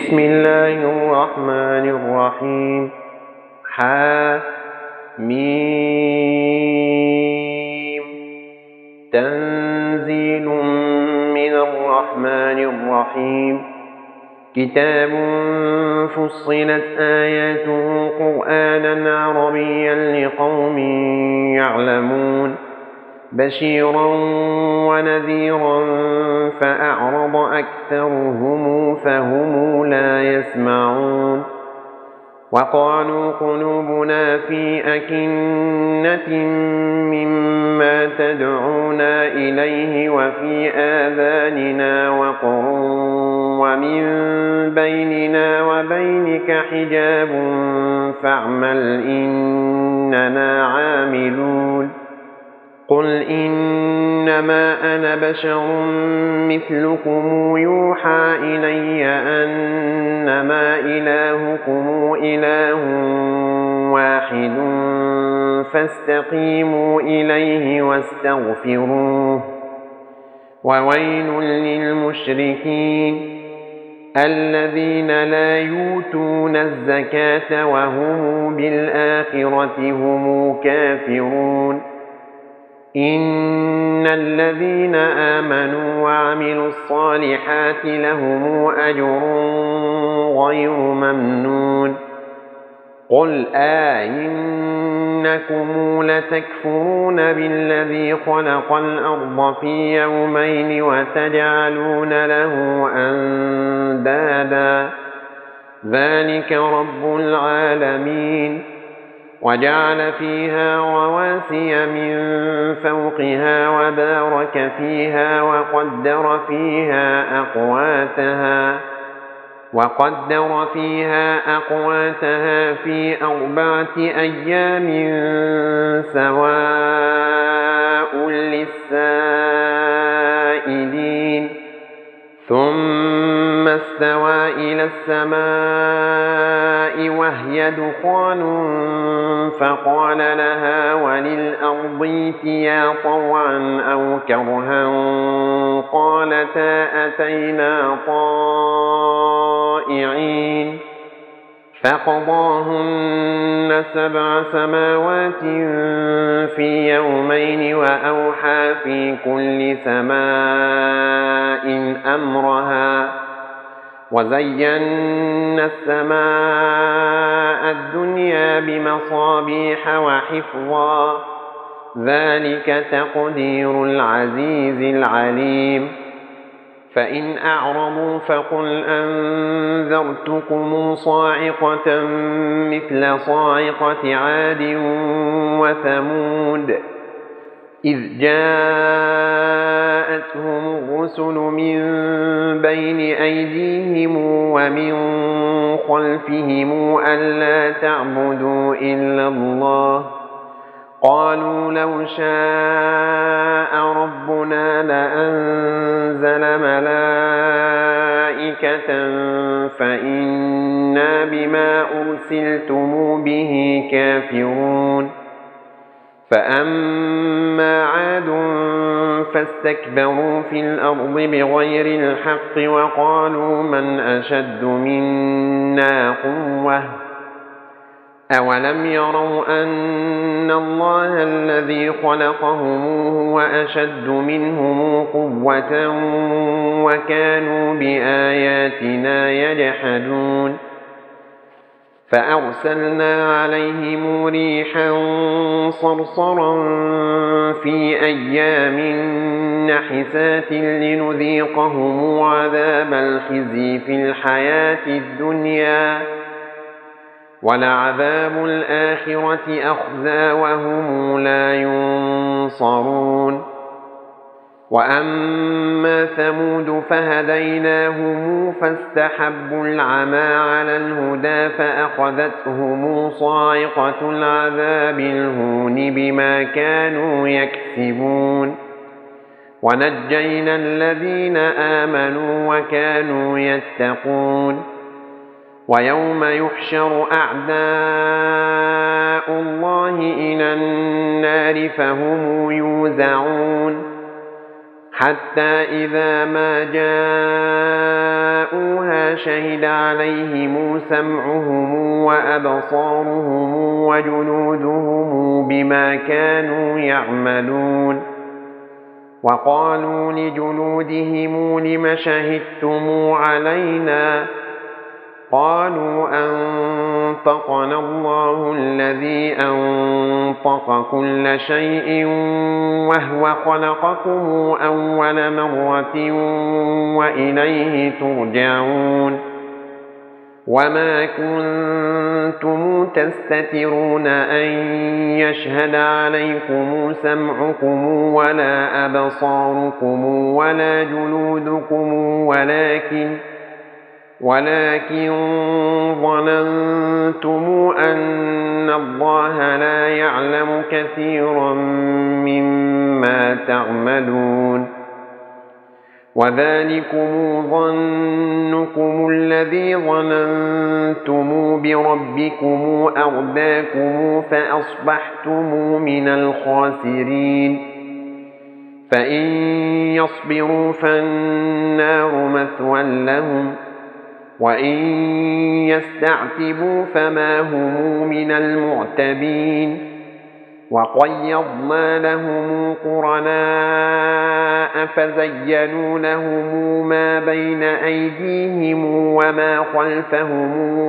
بسم الله الرحمن الرحيم. حم تنزيل من الرحمن الرحيم. كتاب فصلت آياته قرآنا عربيا لقوم يعلمون بشيرا ونذيرا فأعرض أكثرهم فهم لا يسمعون. وقالوا قلوبنا في أكنة مما تدعونا إليه وفي آذاننا وقر ومن بيننا وبينك حجاب فاعمل إننا عاملون. قل إنما أنا بشر مثلكم يوحى إلي أنما إلهكم إله واحد فاستقيموا إليه واستغفروه. وويل للمشركين الذين لا يؤتون الزكاة وهم بالآخرة هم كافرون. إن الذين آمنوا وعملوا الصالحات لهم أجر غير ممنون. قل إنكم لتكفرون بالذي خلق الأرض في يومين وتجعلون له أندادا ذلك رب العالمين. وجعل فيها رواسي من فوقها وبارك فيها وقدر فيها أقواتها في 4 أيام سواء للسائلين. ثم استوى إلى السماء وهي دخان فقال لها وللأرض ائتيا طوعا أو كرها قالتا أتينا طائعين. فقضاهن 7 سماوات في يومين وأوحى في كل سماء أمرها وزينا السماء الدنيا بمصابيح وحفظا ذلك تقدير العزيز العليم. فإن أعرضوا فقل أنذرتكم صاعقة مثل صاعقة عاد وثمود إذ جاءتهم الرسل من بين أيديهم ومن خلفهم ألا تعبدوا إلا الله قالوا لو شاء ربنا لأنزل ملائكة فإنا بما أرسلتم به كافرون. فأما عاد فاستكبروا في الأرض بغير الحق وقالوا من أشد منا قوة أولم يروا أن الله الذي خلقهم هو أشد منهم قوة وكانوا بآياتنا يجحدون. فأرسلنا عليهم ريحا صرصرا في أيام نحسات لنذيقهم عذاب الخزي في الحياة الدنيا ولعذاب الآخرة أخزى وهم لا ينصرون. وأما ثمود فهديناهم فاستحبوا العمى على الهدى فأخذتهم صاعقة العذاب الهون بما كانوا يكسبون. ونجينا الذين آمنوا وكانوا يتقون. ويوم يحشر أعداء الله إلى النار فهم يوزعون حتى إذا ما جاءوها شهد عليهم سمعهم وأبصارهم وجلودهم بما كانوا يعملون وقالوا لجلودهم لم شهدتم علينا قالوا أنطقنا الله الذي أنطق كل شيء وهو خلقكم أول مرة وإليه ترجعون وما كنتم تستترون أن يشهد عليكم سمعكم ولا أبصاركم ولا جلودكم ولكن ظننتم أن الله لا يعلم كثيرا مما تعملون وذلكم ظنكم الذي ظننتم بربكم أرداكم فأصبحتم من الخاسرين فإن يصبروا فالنار مثوى لهم وإن يستعتبوا فما هم من المعتبين وقيضنا لهم قرناء فزينوا لهم ما بين أيديهم وما خلفهم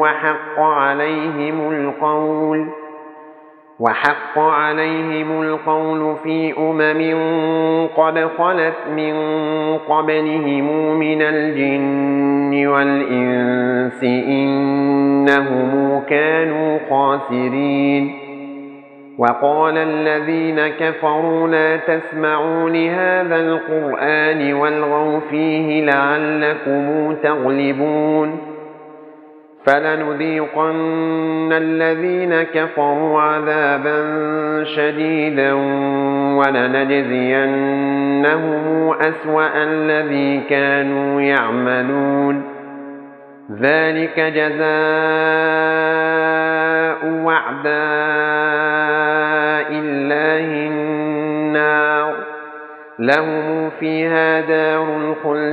وحق عليهم القول في قد خلت من قبلهم من الجن والإنس إنهم كانوا خاسرين وقال الذين كفروا لا تسمعوا لهذا القرآن والغوا فيه لعلكم تغلبون فلنذيقن الذين كفروا عذابا شديدا ولنجزينهم أسوأ الذي كانوا يعملون ذلك جزاء أعداء الله النار لهم فيها دار الخلد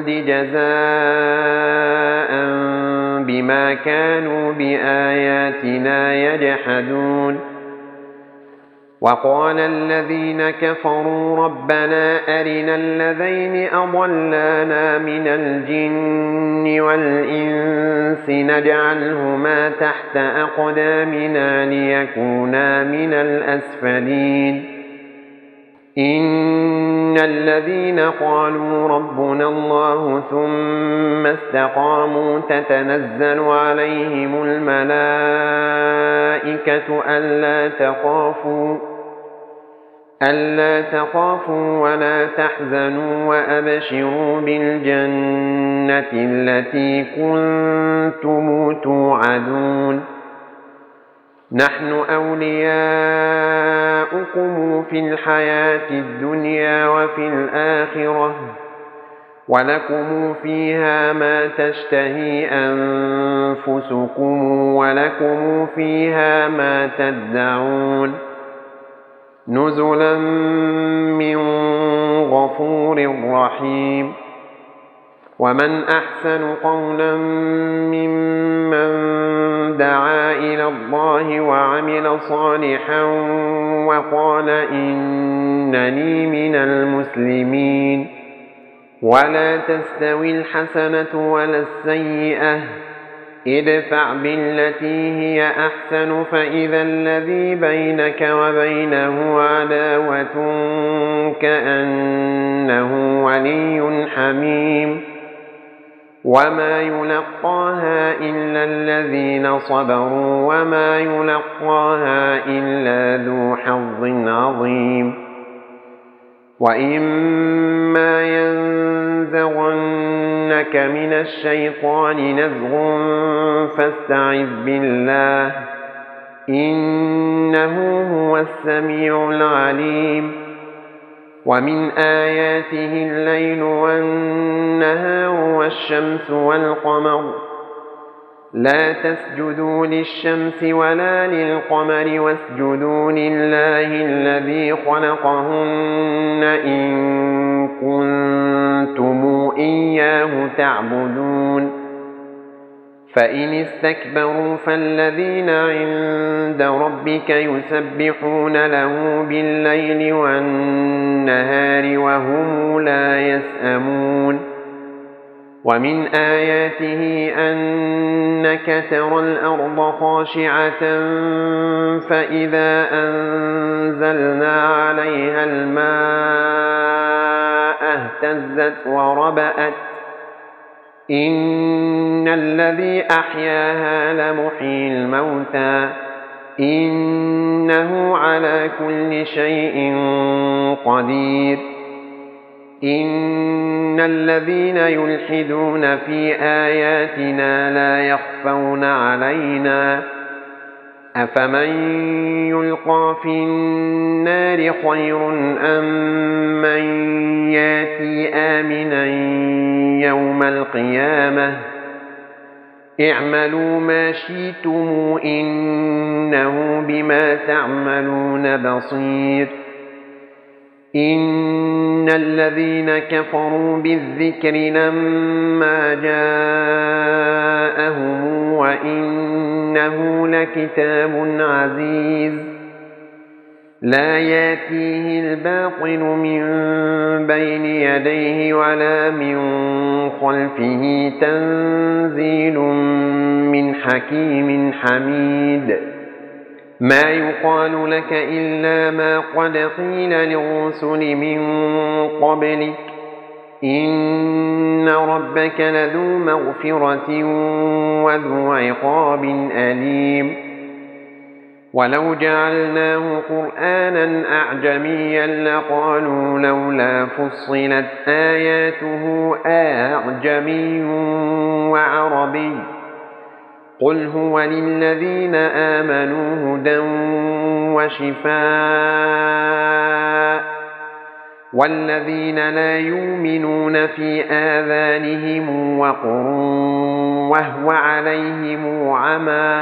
جزاء بما كانوا بآياتنا يجحدون وقال الذين كفروا ربنا أرنا الذين أضلانا من الجن والإنس نجعلهما تحت أقدامنا ليكونا من الأسفلين إن الذين قالوا ربنا الله ثم استقاموا تتنزل عليهم الملائكة ألا تخافوا ولا تحزنوا وأبشروا بالجنة التي كنتم توعدون نحن أولياؤكم في الحياة الدنيا وفي الآخرة ولكم فيها ما تشتهي أنفسكم ولكم فيها ما تدعون نزلا من غفور رحيم ومن أحسن قولا ممن دعا إلى الله وعمل صالحا وقال إنني من المسلمين ولا تستوي الحسنة ولا السيئة ادفع بالتي هي أحسن فإذا الذي بينك وبينه عداوة كأنه ولي حميم وما يلقاها إلا الذين صبروا وما يلقاها إلا ذو حظ عظيم وإما ينزغنك من الشيطان نزغ فاستعذ بالله إنه هو السميع العليم ومن آياته الليل والنهار والشمس والقمر لا تسجدوا للشمس ولا للقمر واسجدوا لله الذي خلقهن إن كنتم إياه تعبدون فإن استكبروا فالذين عند ربك يسبحون له بالليل والنهار وهم لا يسأمون ومن آياته أنك ترى الأرض خاشعة فإذا أنزلنا عليها الماء اهتزت وربأت إن الذي أحياها لمحيي الموتى إنه على كل شيء قدير إن الذين يلحدون في آياتنا لا يخفون علينا أفمن يلقى في النار خير أم من ياتي آمنا يوم القيامة اعملوا ما شئتم إنه بما تعملون بصير إن الذين كفروا بالذكر لما جاءهم وإنه لكتاب عزيز لا ياتيه الباطل من بين يديه ولا من خلفه تنزيل من حكيم حميد ما يقال لك إلا ما قد قيل للرسل من قبلك إن ربك لذو مغفرة وذو عقاب أليم ولو جعلناه قرآنا أعجميا لقالوا لولا فصلت آياته أعجمي وعربي قل هو للذين آمنوا هدى وشفاء والذين لا يؤمنون في آذانهم وقر وهو عليهم عمى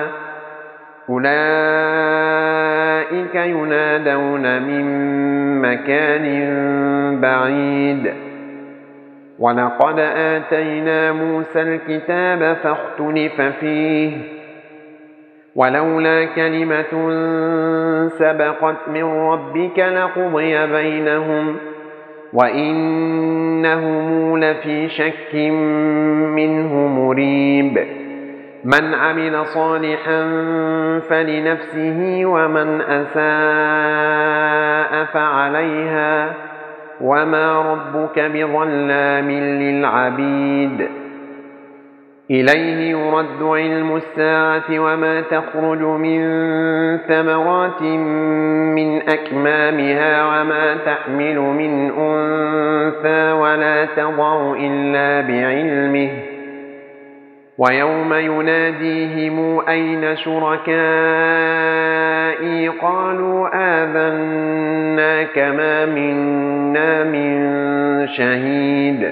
أولئك ينادون من مكان بعيد ولقد آتينا موسى الكتاب فاختلف فيه ولولا كلمة سبقت من ربك لقضي بينهم وإنهم لفي شك منه مريب من عمل صالحا فلنفسه ومن أساء فعليها وما ربك بظلام للعبيد إليه يرد علم الساعة وما تخرج من ثمرات من أكمامها وما تحمل من أنثى ولا تضع إلا بعلمه ويوم يناديهم أين شركائي قالوا آذناك ما منا من شهيد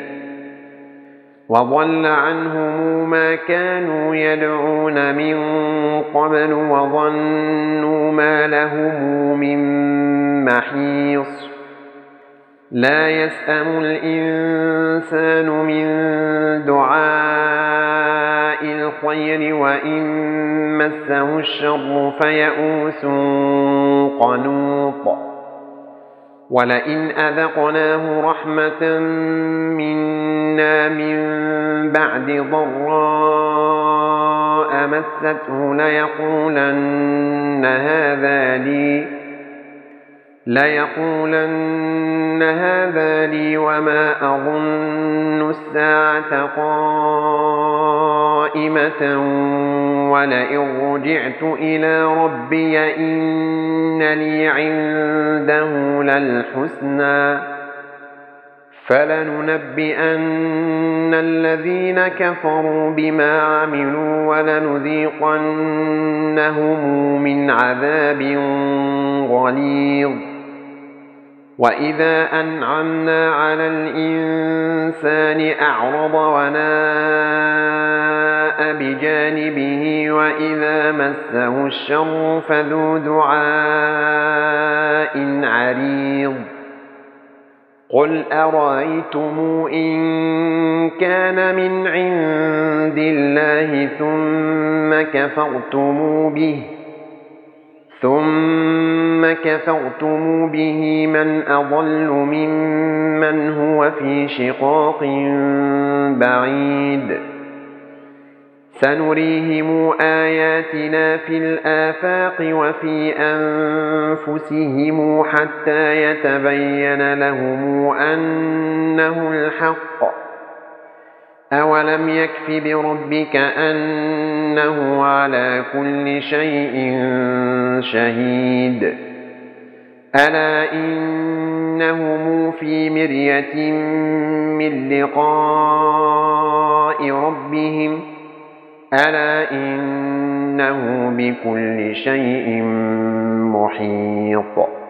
وضل عنهم ما كانوا يدعون من قبل وظنوا ما لهم من محيص لا يسأم الإنسان من دعاء الخير وإن مسه الشر فيئوس قنوط ولئن أذقناه رحمة منا من بعد ضراء مسته ليقولن هذا لي وما أظن الساعة قائمة ولئن رجعت إلى ربي إن لي عنده للحسنى فلننبئن الذين كفروا بما عملوا ولنذيقنهم من عذاب غليظ وإذا أنعمنا على الإنسان أعرض وناء بجانبه وإذا مسه الشر فذو دعاء عريض قل أرأيتم إن كان من عند الله ثم كفرتم به من أضل ممن هو في شقاق بعيد سنريهم آياتنا في الآفاق وفي أنفسهم حتى يتبين لهم أنه الحق أولم يكف بربك أنه على كل شيء شهيد ألا إنهم في مرية من لقاء ربهم ألا إنه بكل شيء محيط